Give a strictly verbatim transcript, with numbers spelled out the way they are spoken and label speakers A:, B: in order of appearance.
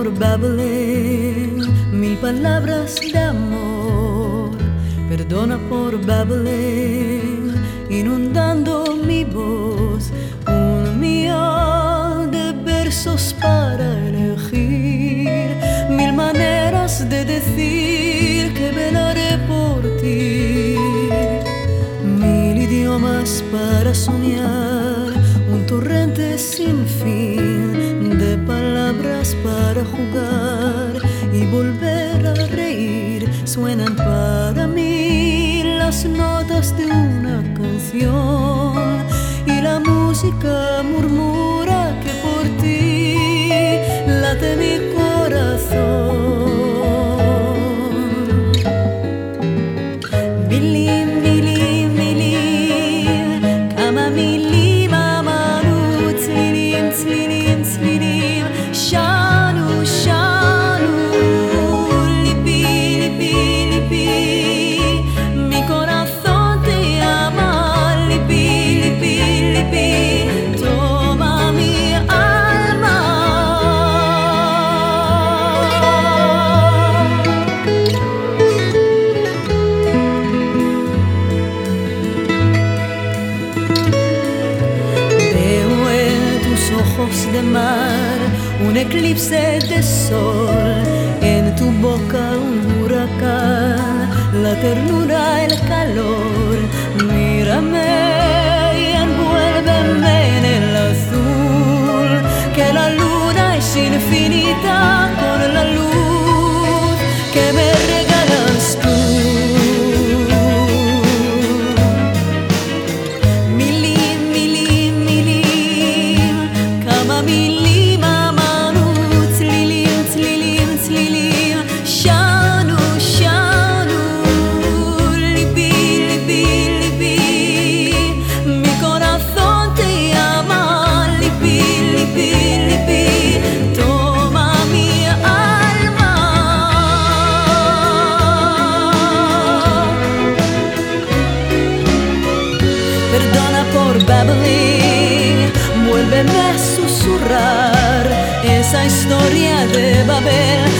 A: por Babel mil palabras de amor. Perdona por Babel inundando mi voz. Un millón de versos para elegir, mil maneras de decir que velaré por ti, mil idiomas para soñar, un torrente sin fin de palabras para jugar y volver a reír. Suenan para mí las notas de una canción y la música murmura que por ti late mi corazón. Milim, milim, milim, kama milim amanu, tzlilim, tzlilim, tzlilim, shanu, shanu, lipi, lipi, lipi, mi corazón te ama, lipi, lipi, lipi, toma mi alma. Veo en tus ojos de mar un eclipse de sol, en tu boca un huracán, la ternura, el calor. Mírame y envuélveme en el azul, que la luna es infinita con la luz que me regalas tú. Milim, milim, milim, kama milim amanu, tzlilim, tzlilim, tzlilim, shanu, shanu, lipi, lipi, lipi, mi corazón te ama, lipi, lipi, lipi, toma mi alma. Perdona por Babel, vuélveme a susurrar esa historia de Babel.